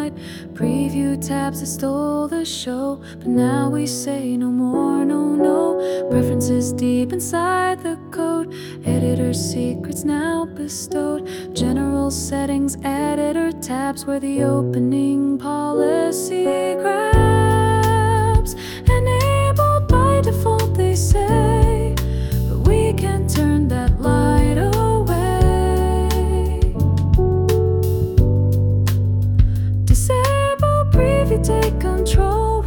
night. Preview tabs that stole the show, but now we say no more, no, no. Preferences deep inside the code, editor secrets now bestowed. General settings, editor tabs where the opening policy grabs. Enabled by default, they say, but we can turn that light away. Disable preview, take control.